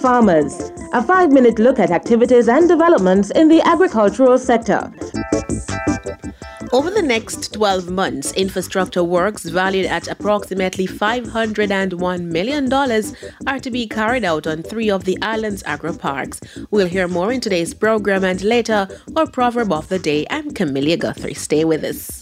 farmers. A 5-minute look at activities and developments in the agricultural sector. Over the next 12 months, infrastructure works valued at approximately $501 million are to be carried out on 3 of the island's agri-parks. We'll hear more in today's program, and later, our proverb of the day. I'm Camellia Guthrie. Stay with us.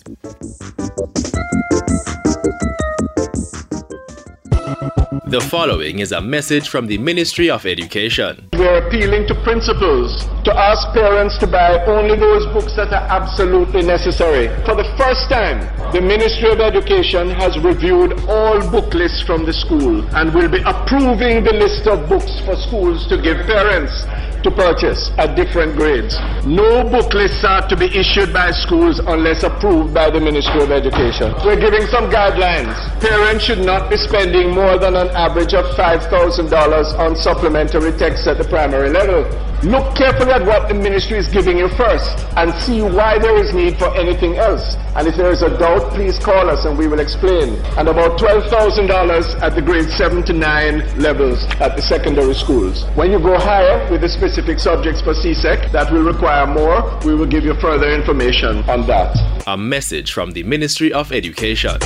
The following is a message from the Ministry of Education. We're appealing to principals to ask parents to buy only those books that are absolutely necessary. For the first time, the Ministry of Education has reviewed all book lists from the school and will be approving the list of books for schools to give parents to purchase at different grades. No book lists are to be issued by schools unless approved by the Ministry of Education. We're giving some guidelines. Parents should not be spending more than an average of $5,000 on supplementary texts at the primary level. Look carefully at what the ministry is giving you first and see why there is need for anything else. And if there is a doubt, please call us and we will explain. And about $12,000 at the grade 7 to 9 levels at the secondary schools. When you go higher with the specific subjects for CSEC that will require more, we will give you further information on that. A message from the Ministry of Education.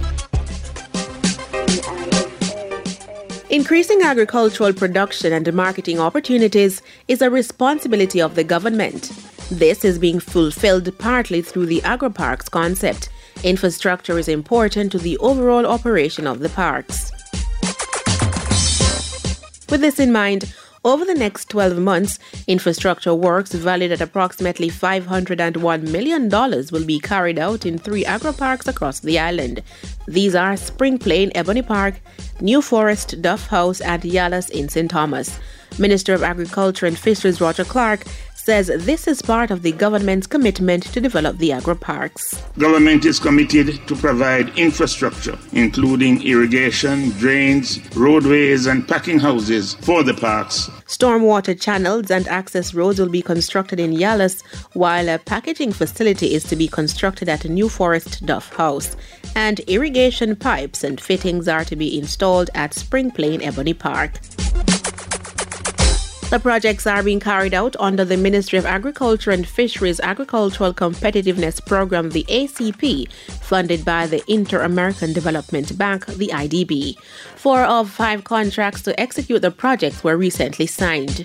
Increasing agricultural production and marketing opportunities is a responsibility of the government. This is being fulfilled partly through the agri-parks concept. Infrastructure is important to the overall operation of the parks. With this in mind, over the next 12 months, infrastructure works valued at approximately $501 million will be carried out in 3 agri-parks across the island. These are Spring Plain Ebony Park, New Forest Duff House, and Yallahs in St. Thomas. Minister of Agriculture and Fisheries Roger Clark says this is part of the government's commitment to develop the agri-parks. Government is committed to provide infrastructure, including irrigation, drains, roadways, and packing houses for the parks. Stormwater channels and access roads will be constructed in Yallahs, while a packaging facility is to be constructed at New Forest Duff House. And irrigation pipes and fittings are to be installed at Spring Plain Ebony Park. The projects are being carried out under the Ministry of Agriculture and Fisheries Agricultural Competitiveness Program, the ACP, funded by the Inter-American Development Bank, the IDB. 4 of 5 contracts to execute the projects were recently signed.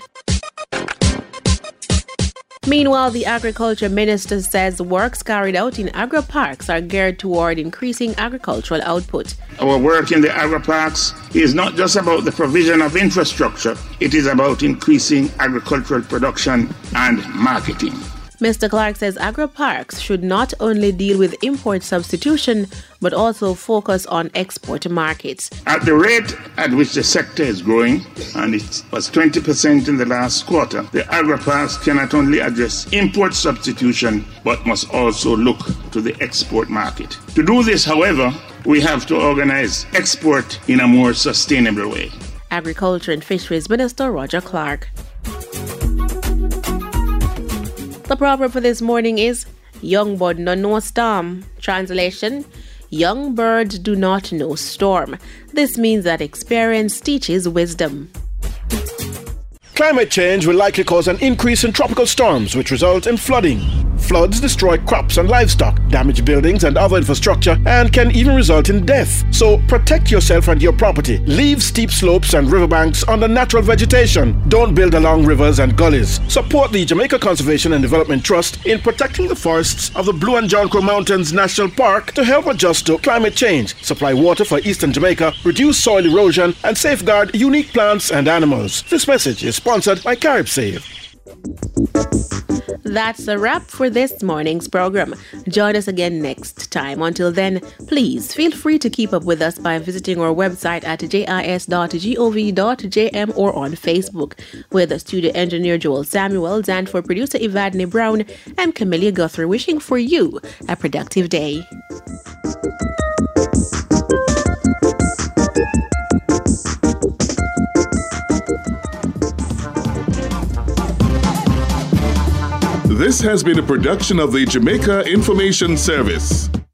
Meanwhile, the Agriculture Minister says works carried out in agri-parks are geared toward increasing agricultural output. Our work in the agri-parks is not just about the provision of infrastructure, it is about increasing agricultural production and marketing. Mr. Clark says agri-parks should not only deal with import substitution, but also focus on export markets. At the rate at which the sector is growing, and it was 20% in the last quarter, the agri-parks cannot only address import substitution, but must also look to the export market. To do this, however, we have to organize export in a more sustainable way. Agriculture and Fisheries Minister Roger Clark. The proverb for this morning is, young bird no know storm. Translation, young birds do not know storm. This means that experience teaches wisdom. Climate change will likely cause an increase in tropical storms, which result in flooding. Floods destroy crops and livestock, damage buildings and other infrastructure, and can even result in death. So protect yourself and your property. Leave steep slopes and riverbanks under natural vegetation. Don't build along rivers and gullies. Support the Jamaica Conservation and Development Trust in protecting the forests of the Blue and John Crow Mountains National Park to help adjust to climate change, supply water for eastern Jamaica, reduce soil erosion, and safeguard unique plants and animals. This message is sponsored by CaribSave. That's a wrap for this morning's program. Join us again next time. Until then, please feel free to keep up with us by visiting our website at jis.gov.jm or on Facebook. With the studio engineer Joel Samuels and for producer Evadne Brown, I'm Camellia Guthrie wishing for you a productive day. This has been a production of the Jamaica Information Service.